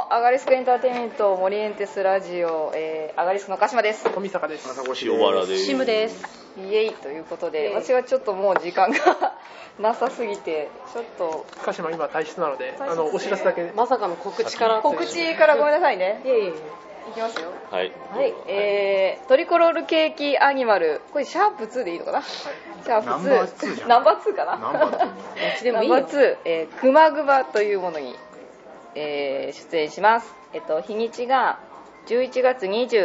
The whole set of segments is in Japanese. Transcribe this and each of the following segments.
アガリスクエンターテインメントモリエンテスラジオ、アガリスクの鹿島です。 富坂です。 塩原です。 シムです。 イエイということで、私はちょっともう時間がなさすぎてちょっと鹿島今退出なので、お知らせだけ。 まさかの告知からごめんなさいね。 いえいえ。 いきますよ。 はい。 はい。トリコロールケーキアニマル、これシャープ2でいいのかな、はい、シャープ2ナンバー2かな、ナンバー2、クマグバというものに、出演します。日にちが11月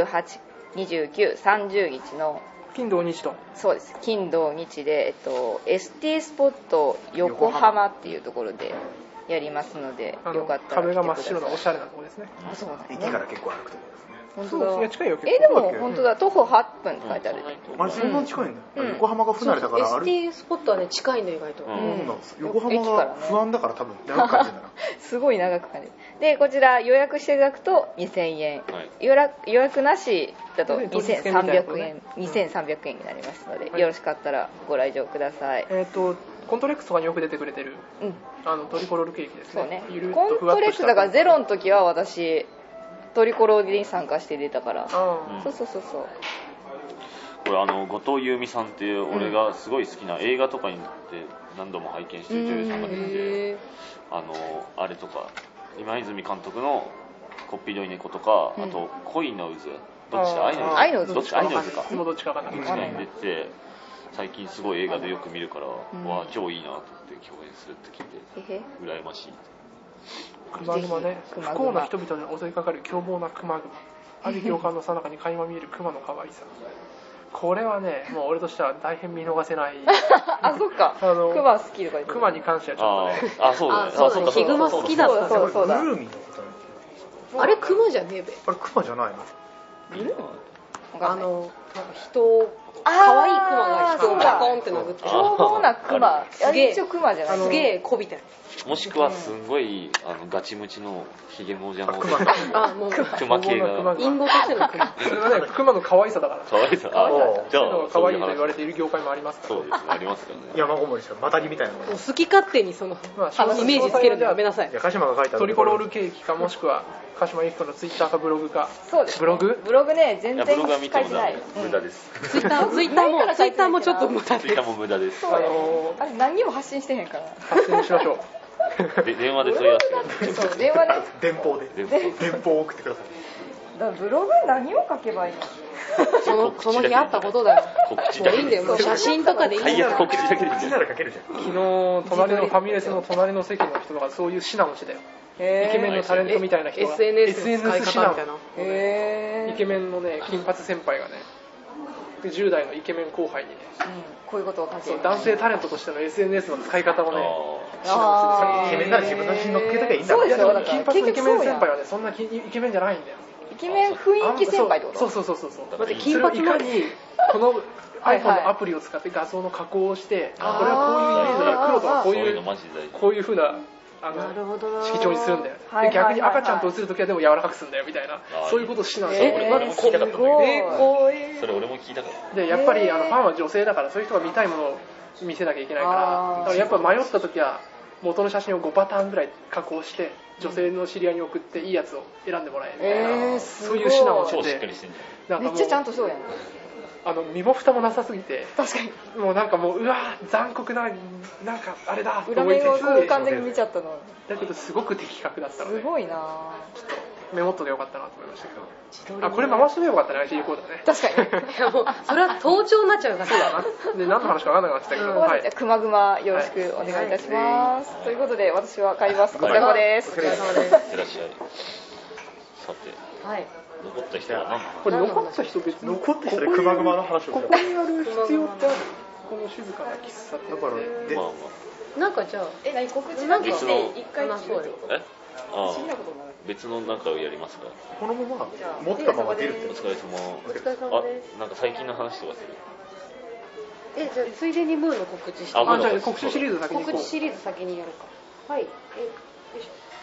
28、29、30日の金土日と。 そうです。金土日で、ST スポット横浜っていうところでやりますので、よかったら来てください。 壁が真っ白なおしゃれなところですね。 あ、そうだね。 駅から結構歩くところですね。 本当だ。 そう、近いよ。 でも本当だ、徒歩8分って書いてある。 あれそんな近いんだ。横浜が不慣れだからそう ST スポットはね近いんだ意外と。 横浜が不安だから多分長く感じるんだな。 すごい長く感じる。でこちら予約していただくと2000円、予約なしだと2300円2300円になりますので、よろしかったらご来場ください。 コントレックスとかによく出てくれてる、トリコロールケーキですね。 そうね。コントレックスだからゼロの時は私トリコロールに参加して出たから。そうこれ後藤優美さんっていう俺がすごい好きな映画とかにで何度も拝見してる女優さんが出て、あれとか今泉監督のこっぴどい猫とか、あと恋の渦、どっちだ、愛の渦か、 いつもどっちか分かんない。 どっちかに出て、最近すごい映画でよく見るから、わ超いいなと思って共演するって聞いて羨ましい。 クマグマね、不幸な人々に襲いかかる凶暴なクマグマ、ある行間の最中に垣間見えるクマの可愛さ。これはね、もう俺としては大変見逃せない。 あ、そっか。クマ好きとか言って。 クマに関してはちょっとね。 そうだね。 そうだね。ヒグマ好きだった。 そうだ。 あれクマじゃねえべ。 あれクマじゃないの？ いる？ なんか人可愛いクマが人をバコンって殴ってる。 凶暴なクマ。 すげえ一応クマじゃない。 すげえこびてる。 もしくはすんごいガチムチのヒゲもじゃもクマ系がインゴとしてのクマ。 それはね、クマの可愛さだから。 可愛さ。じゃあ可愛いと言われている業界もありますから。 そうですね、ありますからね。 山ごもりしたマタギみたいなの。 好き勝手にそのイメージつけるのやめなさい。 鹿島が書いたトリコロールケーキか、もしくは鹿島由紀子のツイッターかブログか。 そうです。ブログね、全然書いてない。 無駄です。 ツイッターもちょっと無駄です。 ツイッターも無駄です。 あれ何にも発信してへんから。 発信しましょう。 電話で問い合わせる。 そう、電話ね。 電報を送ってください。 だからブログ何を書けばいいの？ その日あったことだよ。 告知だけ。 もういいんだよ。もう写真とかでいいんだよ。 最悪告知だけでいいんだよ。 なら書けるじゃん。 昨日隣のファミレスの隣の席の人がそういう品持ちだよ。イケメンのタレントみたいな人が SNS の使い方みたいな。 イケメンのね、金髪先輩がね、10代のイケメン後輩にね、 こういうことを書ける。 男性タレントとしての SNS の使い方をね、 イケメンなら自分の写真載っけときゃいいんだから。 そうですよ。 金髪のイケメン先輩はね、そんなイケメンじゃないんだよ。 イケメン雰囲気先輩ってこと？ そう。 待って、金それを髪のいかにこの iPhone のアプリを使って画像の加工をして、これはこういうイメージだから黒とかこういう風な色調にするんだよ。で逆に赤ちゃんと写るときはでも柔らかくするんだよみたいな、そういうことをしなんですよ。 俺も聞いたかったんだけど。それ俺も聞いたかった。 でやっぱりファンは女性だから、そういう人が見たいものを見せなきゃいけないから、だからやっぱ迷ったときは元の写真を5パターンぐらい加工して女性の知り合いに送っていいやつを選んでもらえるみたいな、そういう品をしてて、 めっちゃちゃんとそうやん。 身も蓋もなさすぎて、 確かにもうなんかもううわ残酷な、なんかあれだと裏思いつ面をつ、 完全に見ちゃったの。 だけどすごく的確だったので、 すごいな。 ちょっとメモっとでよかったなと思いましたけど、これ回しとでよかったね、IC レコーダーね。 確かに。 いやもうそれは盗聴になっちゃうから。そうだな。 で何の話か分かんなくなってたけど、 じゃあくまぐまよろしくお願いいたします。ということで私は帰ります。お疲れ様です。 お疲れ様です。 いってらっしゃい。さて。 はい。 残った人は何？ これ残った人別に残った人でクマグマの話をここにやる必要ってある？この静かな喫茶店で。 だからなんかじゃあ何告知だけして一回そうよ。 別のなんかをやりますか？ このまま持ったまま出るって。 お疲れ様。 お疲れ様です。 なんか最近の話とかする？ じゃあついでにムーの告知して。 じゃあ告知シリーズ先に行こう。 告知シリーズ先にやるか。はい。よいしょ。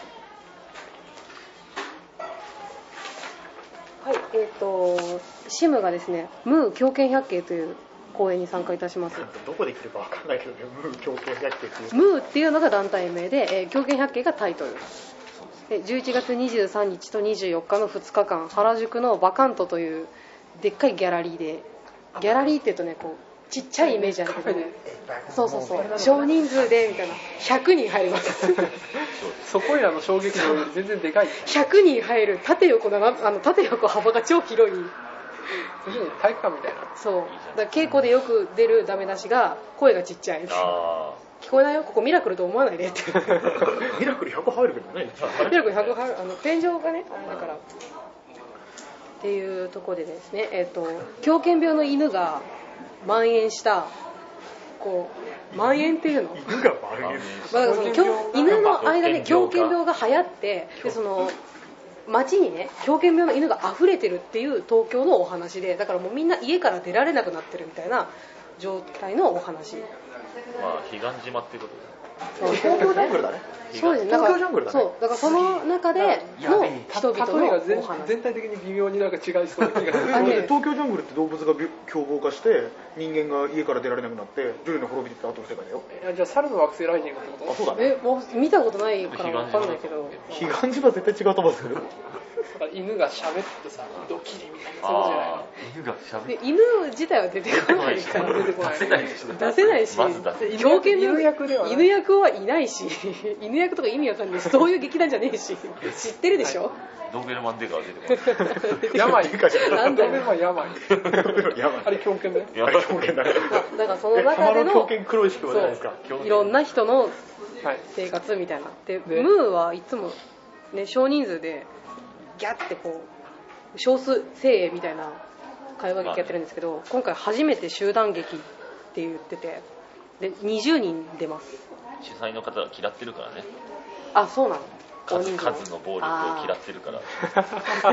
はい、シムがですね、ムー狂犬百景という公演に参加いたします。 どこできるかわかんないけどね、ムー狂犬百景っていう。 ムーっていうのが団体名で、狂犬百景がタイトル。 11月23日と24日の2日間、原宿のバカントというでっかいギャラリーで、ギャラリーって言うとね、こうちっちゃいイメージあるけどね、そうそうそう、少人数でみたいな、100人入りますそこいらの衝撃の全然でかい 100人入る、縦横幅が超広い、 体育館みたいな。 そう、だから稽古でよく出るダメ出しが声がちっちゃい、聞こえないよ、ここミラクルと思わないでってミラクル100入るけどねミラクル100入る、天井がね、だからっていうところでですね、狂犬病の犬が蔓延した、こう蔓延っていうの、 犬が蔓延だからその犬の間で狂犬病が流行って、でその街にね狂犬病の犬が溢れてるっていう東京のお話で、だからもうみんな家から出られなくなってるみたいな状態のお話。 まあ彼岸島っていうこと東京ジャングルだね。 そうですね。東京ジャングルだね。そう、だからその中での人々のお話。 全体的に微妙になんか違いそうな気がする。 東京ジャングルって動物が凶暴化して人間が家から出られなくなって徐々に滅びていった後の世界だよ。 じゃあ猿の惑星ライジングってこと？ あ、そうだね。 もう見たことないから分かんないけど。 彼岸島絶対違うと思うんですけど。 犬が喋ってさ、ドキリみたいな、そうじゃない。 犬が喋って犬自体は出てこないから出てこない。 出せないし、狂犬の犬役はいないし、犬役とか意味わかんないし、そういう劇団じゃねえし、知ってるでしょ。 ドーベルマンデカは出てこない。 病かじゃない。ドなんだよーベルマン病。あれ狂犬だよ。 あれ狂犬だね。 だからその中での狂犬黒い色じゃないですか。 いろんな人の生活みたいな。で、ムーはいつもね少人数でギャッてこう少数精鋭みたいな会話劇やってるんですけど、今回初めて集団劇って言ってて、で20人出ます。 主催の方は嫌ってるからね。 あ、そうなの。 数の暴力を嫌ってるから。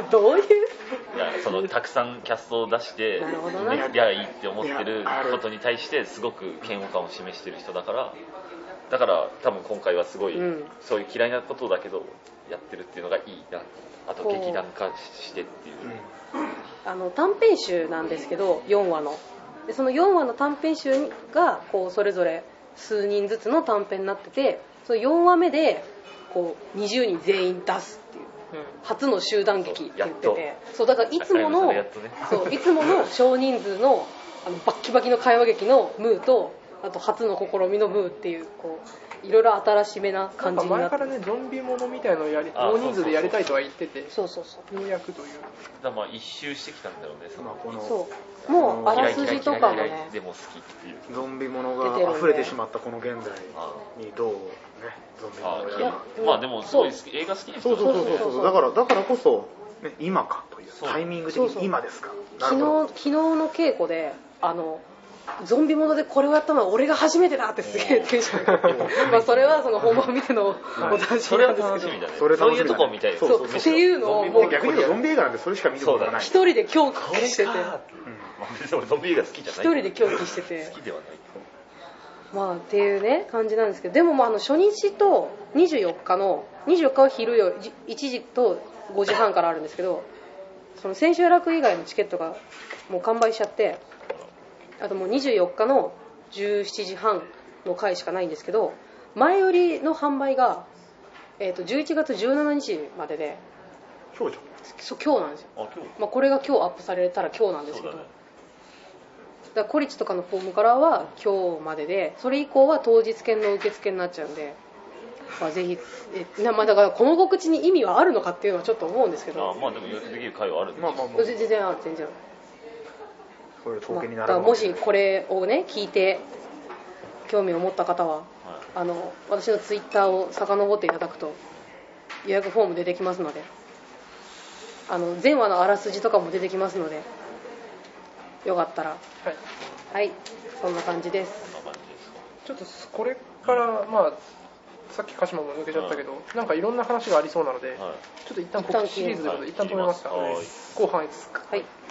どういう？ いや、そのたくさんキャストを出してやりゃいいって思ってることに対してすごく嫌悪感を示してる人だから、だから多分今回はすごい、そういう嫌いなことだけどやってるっていうのがいいな。あと劇団化してっていう、 短編集なんですけど、4話のでその4話の短編集がこうそれぞれ数人ずつの短編になってて、その4話目でこう20人全員出すっていう、初の集団劇って言ってて、そうだからいつもの、そういつもの少人数のバッキバキの会話劇のムーと、あと初の試みのムーっていう、こういろいろ新しめな感じになって、 前からねゾンビものみたいのを大人数でやりたいとは言ってて、 そうそうそう、 入役というだまあ一周してきたんだろうね、そのそうもうあらすじとかもね、 でも好きっていうゾンビものが溢れてしまったこの現在にどうね、ゾンビものをやる。 まあでもすごい映画好きな人そうだからこそ、ね、今かというタイミング的に今ですか。 昨日の稽古でゾンビものでこれをやったのは俺が初めてだってすげえテンションがまあそれはその本番見てのお楽しみなんですけど、 そういうとこみたいな、 そうっていうのをもう逆にゾンビ映画なんでそれしか見ることがない。 一人で狂気してて、 俺ゾンビ映画好きじゃない、 一人で狂気してて好きではない、 まあっていうね感じなんですけど、でもまあ初日と24日は昼よ1時と5時半からあるんですけど、その千秋楽以外のチケットがもう完売しちゃって、あともう24日の17時半の回しかないんですけど、前売りの販売が、11月17日までで、 今日なんですよ。まあ、これが今日アップされたら今日なんですけど、だからコリチとかのフォームからは今日までで、それ以降は当日券の受付になっちゃうんで、まあ、ぜひまあ、だからこの告知に意味はあるのかっていうのはちょっと思うんですけど、 まあでも予約できる回はあるんで、 全然ある、全然ある。 これ統計になる、 だからもしこれをね聞いて興味を持った方は、私のツイッターを遡っていただくと予約フォーム出てきますので、前話のあらすじとかも出てきますので、よかったらはい、そんな感じです。 ちょっとこれからまあさっき鹿島も抜けちゃったけど、なんかいろんな話がありそうなので、ちょっと一旦告知シリーズということで一旦止めますか。後半です。 はい。